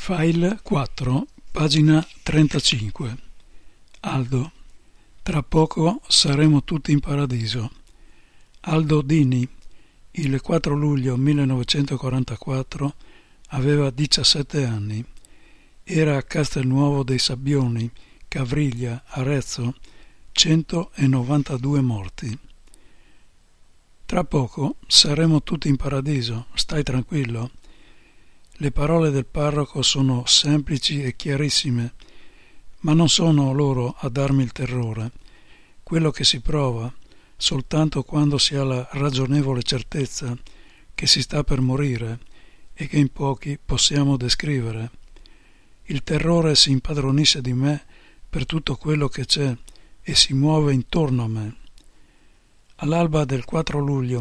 File 4, pagina 35. Aldo. Tra poco saremo tutti in paradiso. Aldo Dini, il 4 luglio 1944, aveva 17 anni. Era a Castelnuovo dei Sabbioni, Cavriglia, Arezzo, 192 morti. Tra poco saremo tutti in paradiso, stai tranquillo. Le parole del parroco sono semplici e chiarissime, ma non sono loro a darmi il terrore. Quello che si prova soltanto quando si ha la ragionevole certezza che si sta per morire e che in pochi possiamo descrivere. Il terrore si impadronisce di me per tutto quello che c'è e si muove intorno a me. All'alba del 4 luglio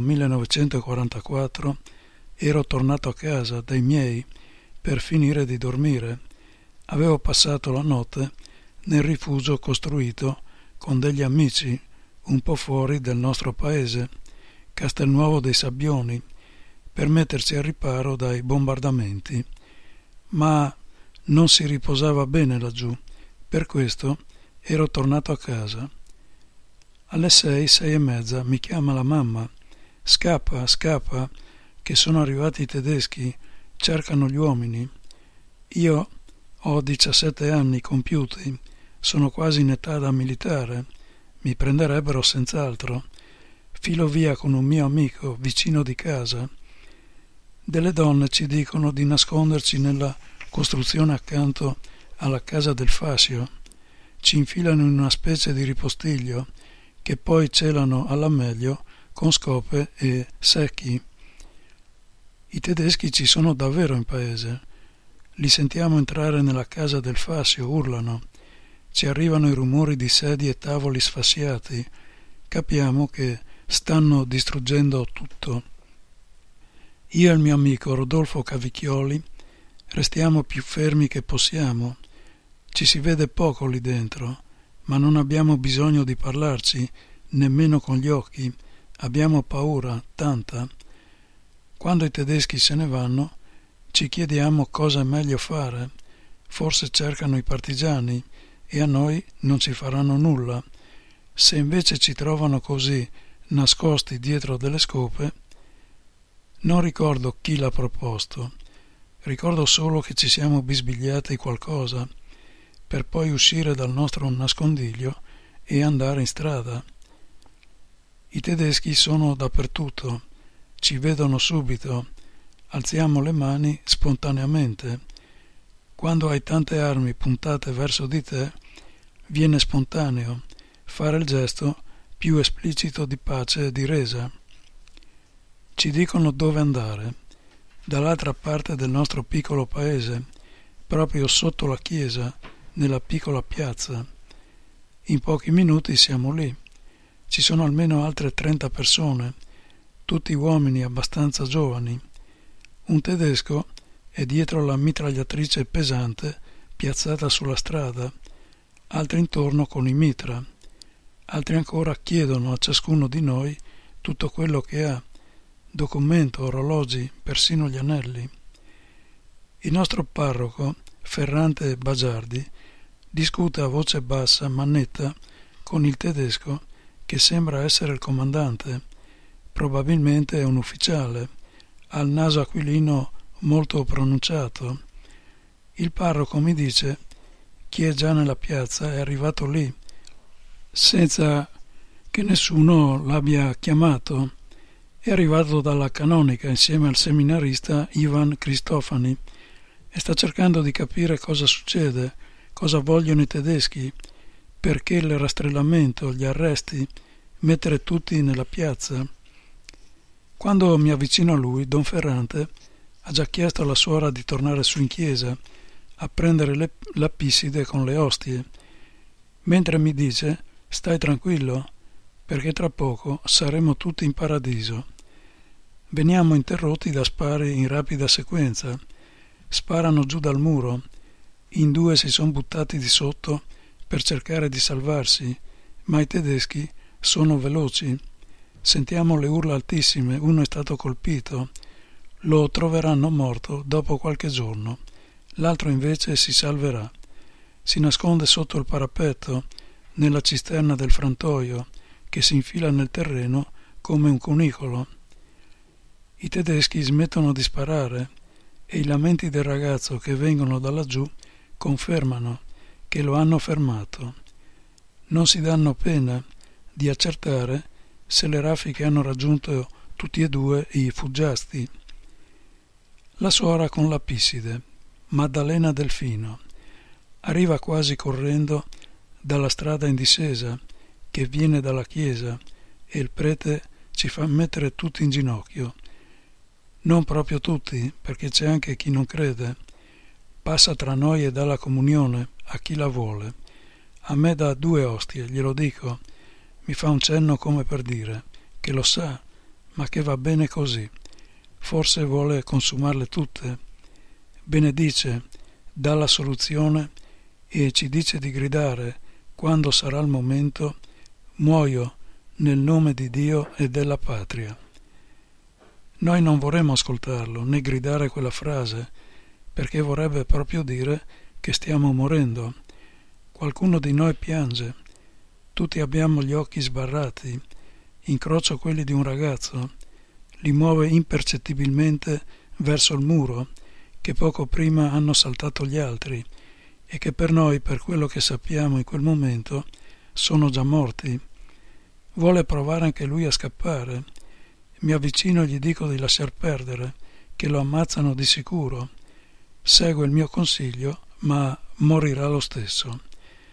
1944 ero tornato a casa dai miei per finire di dormire. Avevo passato la notte nel rifugio costruito con degli amici un po' fuori del nostro paese, Castelnuovo dei Sabbioni, per metterci al riparo dai bombardamenti. Ma non si riposava bene laggiù, per questo ero tornato a casa. Alle 6:30 mi chiama la mamma. Scappa, scappa, che sono arrivati i tedeschi, cercano gli uomini. Io ho 17 anni compiuti, sono quasi in età da militare, mi prenderebbero senz'altro. Filo via con un mio amico vicino di casa. Delle donne ci dicono di nasconderci nella costruzione accanto alla casa del fascio. Ci infilano in una specie di ripostiglio che poi celano alla meglio con scope e secchi. I tedeschi ci sono davvero in paese. Li sentiamo entrare nella casa del fascio, urlano. Ci arrivano i rumori di sedie e tavoli sfasciati. Capiamo che stanno distruggendo tutto. Io e il mio amico Rodolfo Cavicchioli restiamo più fermi che possiamo. Ci si vede poco lì dentro, ma non abbiamo bisogno di parlarci, nemmeno con gli occhi. Abbiamo paura, tanta. Quando i tedeschi se ne vanno, ci chiediamo cosa è meglio fare. Forse cercano i partigiani e a noi non ci faranno nulla. Se invece ci trovano così, nascosti dietro delle scope, non ricordo chi l'ha proposto. Ricordo solo che ci siamo bisbigliati qualcosa, per poi uscire dal nostro nascondiglio e andare in strada. I tedeschi sono dappertutto. Ci vedono subito, alziamo le mani spontaneamente. Quando hai tante armi puntate verso di te, viene spontaneo fare il gesto più esplicito di pace e di resa. Ci dicono dove andare, dall'altra parte del nostro piccolo paese, proprio sotto la chiesa, nella piccola piazza. In pochi minuti siamo lì. Ci sono almeno altre 30 persone, tutti uomini abbastanza giovani. Un tedesco è dietro la mitragliatrice pesante piazzata sulla strada, altri intorno con i mitra. Altri ancora chiedono a ciascuno di noi tutto quello che ha, documento, orologi, persino gli anelli. Il nostro parroco, Ferrante Bagiardi, discute a voce bassa ma netta con il tedesco che sembra essere il comandante. Probabilmente è un ufficiale, ha il naso aquilino molto pronunciato. Il parroco mi dice: chi è già nella piazza è arrivato lì, senza che nessuno l'abbia chiamato. È arrivato dalla canonica insieme al seminarista Ivan Cristofani e sta cercando di capire cosa succede, cosa vogliono i tedeschi, perché il rastrellamento, gli arresti, mettere tutti nella piazza. Quando mi avvicino a lui, Don Ferrante ha già chiesto alla suora di tornare su in chiesa a prendere la pisside con le ostie, mentre mi dice: stai tranquillo, perché tra poco saremo tutti in paradiso. Veniamo interrotti da spari in rapida sequenza. Sparano giù dal muro. In 2 si sono buttati di sotto per cercare di salvarsi, ma i tedeschi sono veloci. Sentiamo le urla altissime, uno è stato colpito. Lo troveranno morto dopo qualche giorno. l'altro invece si salverà. Si nasconde sotto il parapetto, nella cisterna del frantoio, che si infila nel terreno come un cunicolo. I tedeschi smettono di sparare e i lamenti del ragazzo che vengono da laggiù confermano che lo hanno fermato. Non si danno pena di accertare se le raffiche hanno raggiunto tutti e due i fuggiaschi. La suora con la Pisside, Maddalena Delfino, arriva quasi correndo dalla strada in discesa che viene dalla chiesa e il prete ci fa mettere tutti in ginocchio. Non proprio tutti, perché c'è anche chi non crede. Passa tra noi e dà la comunione a chi la vuole. A me dà 2 ostie, glielo dico. Mi fa un cenno come per dire che lo sa, ma che va bene così. Forse vuole consumarle tutte. Benedice, dà la soluzione e ci dice di gridare, quando sarà il momento, muoio nel nome di Dio e della patria. Noi non vorremmo ascoltarlo, né gridare quella frase, perché vorrebbe proprio dire che stiamo morendo. Qualcuno di noi piange, tutti abbiamo gli occhi sbarrati, incrocio quelli di un ragazzo, li muove impercettibilmente verso il muro, che poco prima hanno saltato gli altri, e che per noi, per quello che sappiamo in quel momento, sono già morti. Vuole provare anche lui a scappare. Mi avvicino e gli dico di lasciar perdere, che lo ammazzano di sicuro. Segue il mio consiglio, ma morirà lo stesso.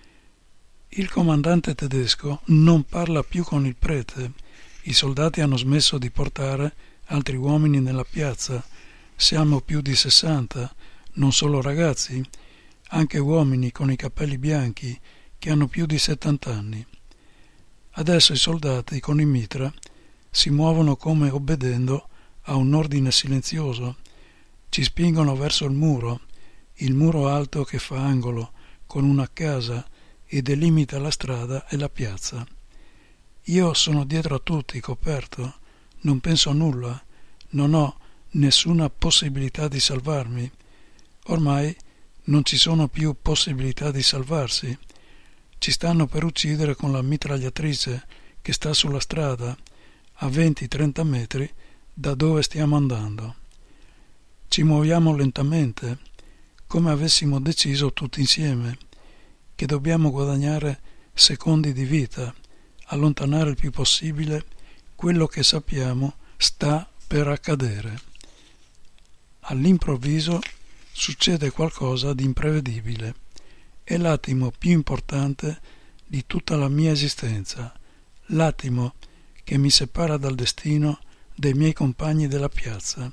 Il comandante tedesco non parla più con il prete. I soldati hanno smesso di portare altri uomini nella piazza. Siamo più di 60, non solo ragazzi, anche uomini con i capelli bianchi che hanno più di 70 anni. Adesso i soldati con i mitra si muovono come obbedendo a un ordine silenzioso. Ci spingono verso il muro alto che fa angolo con una casa e delimita la strada e la piazza. Io sono dietro a tutti, coperto, non penso a nulla, non ho nessuna possibilità di salvarmi. Ormai non ci sono più possibilità di salvarsi. Ci stanno per uccidere con la mitragliatrice che sta sulla strada, a 20-30 metri da dove stiamo andando. Ci muoviamo lentamente, come avessimo deciso tutti insieme, che dobbiamo guadagnare secondi di vita, allontanare il più possibile quello che sappiamo sta per accadere. All'improvviso succede qualcosa di imprevedibile. È l'attimo più importante di tutta la mia esistenza, l'attimo che mi separa dal destino dei miei compagni della piazza.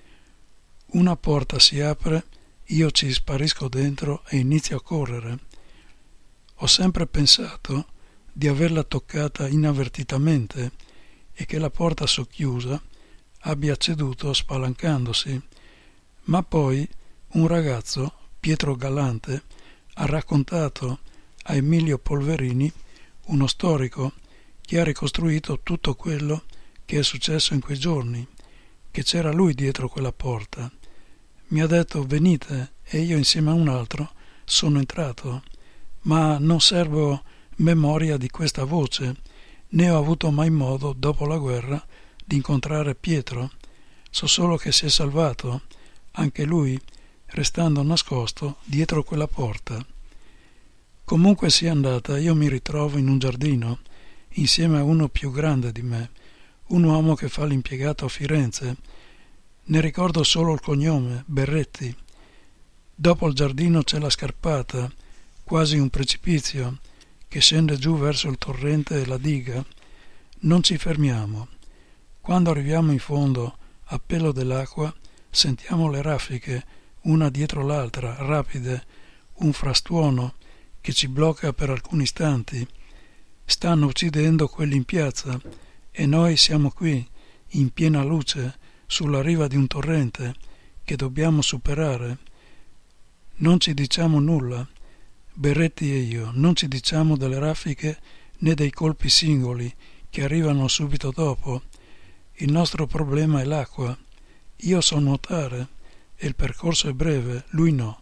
Una porta si apre, io ci sparisco dentro e inizio a correre. Ho sempre pensato di averla toccata inavvertitamente e che la porta socchiusa abbia ceduto spalancandosi, ma poi un ragazzo, Pietro Galante, ha raccontato a Emilio Polverini, uno storico che ha ricostruito tutto quello che è successo in quei giorni, che c'era lui dietro quella porta. Mi ha detto venite e io insieme a un altro sono entrato, ma non servo memoria di questa voce, né ho avuto mai modo dopo la guerra di incontrare Pietro. So solo che si è salvato, anche lui, restando nascosto dietro quella porta. Comunque sia andata, io mi ritrovo in un giardino, insieme a uno più grande di me, un uomo che fa l'impiegato a Firenze. Ne ricordo solo il cognome, Berretti. Dopo il giardino c'è la scarpata, quasi un precipizio, che scende giù verso il torrente e la diga. Non ci fermiamo. Quando arriviamo in fondo, a pelo dell'acqua, sentiamo le raffiche, una dietro l'altra, rapide, un frastuono che ci blocca per alcuni istanti. Stanno uccidendo quelli in piazza e noi siamo qui, in piena luce, sulla riva di un torrente che dobbiamo superare. Non ci diciamo nulla, Berretti e io, non ci diciamo delle raffiche né dei colpi singoli che arrivano subito dopo. Il nostro problema è l'acqua. Io so nuotare e il percorso è breve, lui no,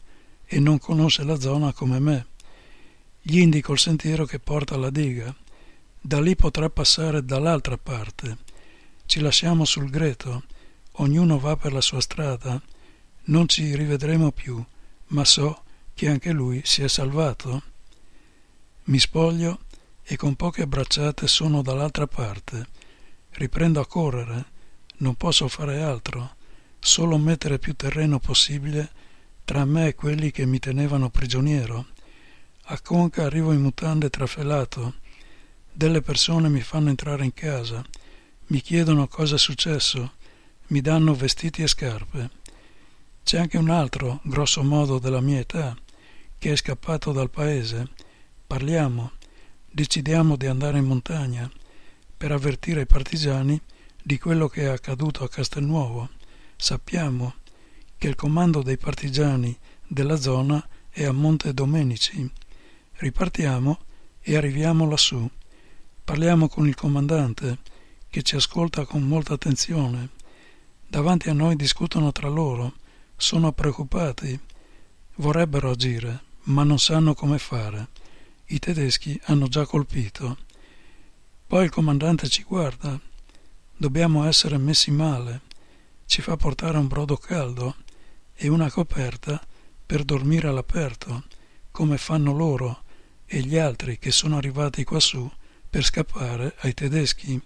e non conosce la zona come me. Gli indico il sentiero che porta alla diga. Da lì potrà passare dall'altra parte. Ci lasciamo sul greto, ognuno va per la sua strada. Non ci rivedremo più, ma so che anche lui si è salvato. Mi spoglio e con poche bracciate sono dall'altra parte. Riprendo a correre, non posso fare altro, solo mettere più terreno possibile tra me e quelli che mi tenevano prigioniero. A Conca arrivo in mutande trafelato. Delle persone mi fanno entrare in casa, mi chiedono cosa è successo, mi danno vestiti e scarpe. C'è anche un altro, grosso modo della mia età, che è scappato dal paese. Parliamo, decidiamo di andare in montagna per avvertire i partigiani di quello che è accaduto a Castelnuovo. Sappiamo che il comando dei partigiani della zona è a Monte Domenici. Ripartiamo e arriviamo lassù. Parliamo con il comandante, che ci ascolta con molta attenzione. Davanti a noi discutono tra loro, sono preoccupati, vorrebbero agire, ma non sanno come fare. I tedeschi hanno già colpito. Poi il comandante ci guarda. Dobbiamo essere messi male. Ci fa portare un brodo caldo e una coperta per dormire all'aperto, come fanno loro e gli altri che sono arrivati quassù per scappare ai tedeschi.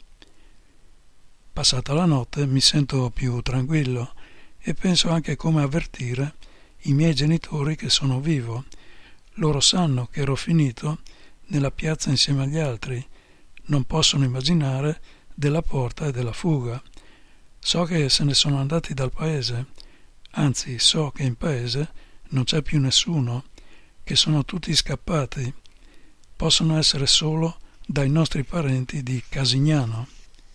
Passata la notte mi sento più tranquillo e penso anche come avvertire i miei genitori che sono vivo. Loro sanno che ero finito nella piazza insieme agli altri, non possono immaginare della porta e della fuga. So che se ne sono andati dal paese, anzi so che in paese non c'è più nessuno, che sono tutti scappati. Possono essere solo dai nostri parenti di Casignano.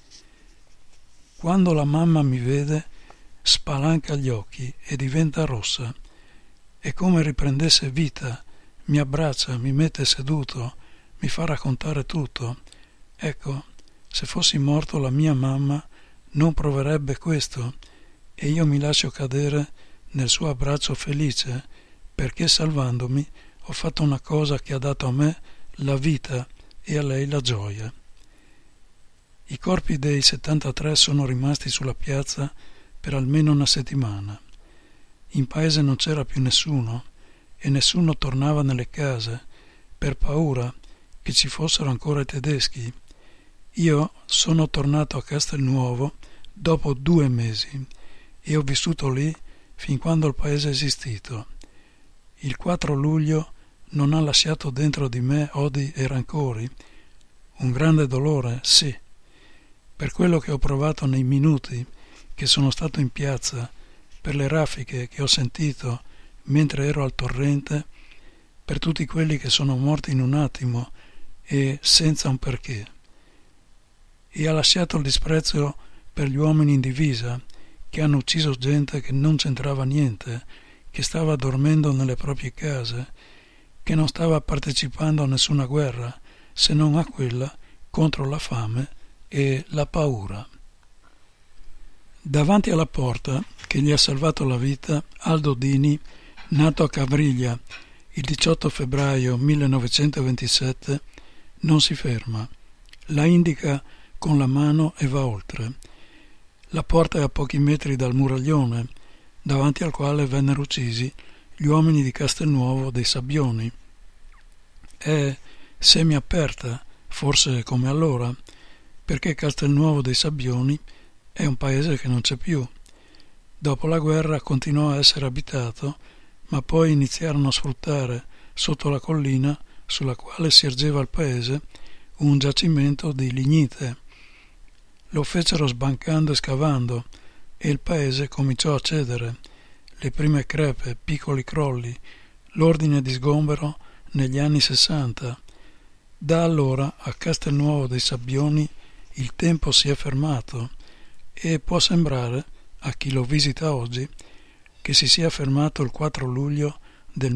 Quando la mamma mi vede, spalanca gli occhi e diventa rossa. È come riprendesse vita, mi abbraccia, mi mette seduto, mi fa raccontare tutto. Ecco, se fossi morto la mia mamma non proverebbe questo e io mi lascio cadere nel suo abbraccio felice perché salvandomi ho fatto una cosa che ha dato a me la vita e a lei la gioia. I corpi dei 73 sono rimasti sulla piazza per almeno una settimana. In paese non c'era più nessuno e nessuno tornava nelle case per paura che ci fossero ancora i tedeschi. Io sono tornato a Castelnuovo dopo 2 mesi e ho vissuto lì fin quando il paese è esistito. Il 4 luglio non ha lasciato dentro di me odi e rancori, un grande dolore, sì, per quello che ho provato nei minuti che sono stato in piazza, per le raffiche che ho sentito mentre ero al torrente, per tutti quelli che sono morti in un attimo e senza un perché. E ha lasciato il disprezzo per gli uomini in divisa che hanno ucciso gente che non c'entrava niente, che stava dormendo nelle proprie case, che non stava partecipando a nessuna guerra se non a quella contro la fame e la paura. Davanti alla porta che gli ha salvato la vita, Aldo Dini, nato a Cavriglia il 18 febbraio 1927, non si ferma. La indica con la mano e va oltre. La porta è a pochi metri dal muraglione, davanti al quale vennero uccisi gli uomini di Castelnuovo dei Sabbioni. È semiaperta, forse come allora, perché Castelnuovo dei Sabbioni è un paese che non c'è più. Dopo la guerra continuò a essere abitato, ma poi iniziarono a sfruttare sotto la collina sulla quale si ergeva il paese un giacimento di lignite. Lo fecero sbancando e scavando e il paese cominciò a cedere. Le prime crepe, piccoli crolli, l'ordine di sgombero negli anni 60. Da allora a Castelnuovo dei Sabbioni il tempo si è fermato e può sembrare, a chi lo visita oggi, che si sia fermato il 4 luglio del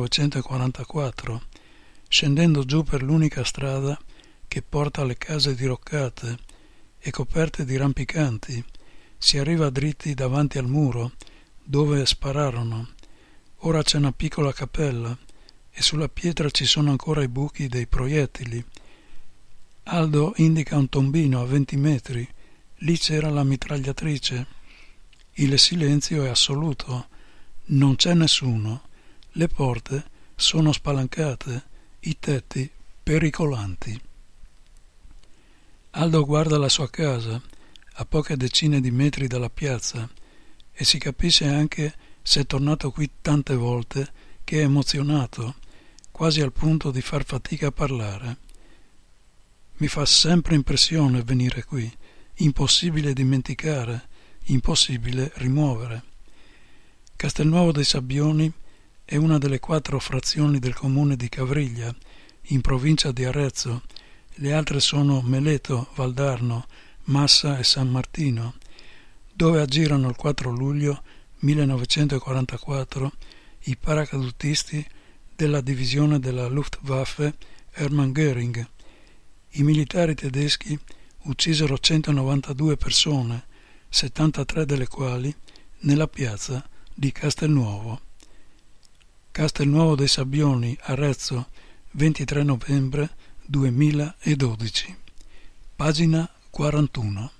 1944, scendendo giù per l'unica strada che porta alle case diroccate e coperte di rampicanti. Si arriva dritti davanti al muro, dove spararono. Ora c'è una piccola cappella e sulla pietra ci sono ancora i buchi dei proiettili. Aldo indica un tombino a 20 metri. Lì c'era la mitragliatrice. Il silenzio è assoluto. Non c'è nessuno. Le porte sono spalancate, i tetti pericolanti. Aldo guarda la sua casa, a poche decine di metri dalla piazza, e si capisce anche, se è tornato qui tante volte, che è emozionato, quasi al punto di far fatica a parlare. Mi fa sempre impressione venire qui, impossibile dimenticare, impossibile rimuovere. Castelnuovo dei Sabbioni è una delle 4 frazioni del comune di Cavriglia, in provincia di Arezzo. Le altre sono Meleto, Valdarno, Massa e San Martino, dove aggirano il 4 luglio 1944 i paracadutisti della divisione della Luftwaffe Hermann Göring. I militari tedeschi uccisero 192 persone, 73 delle quali nella piazza di Castelnuovo. Castelnuovo dei Sabbioni, Arezzo, 23 novembre 2012. Pagina 41.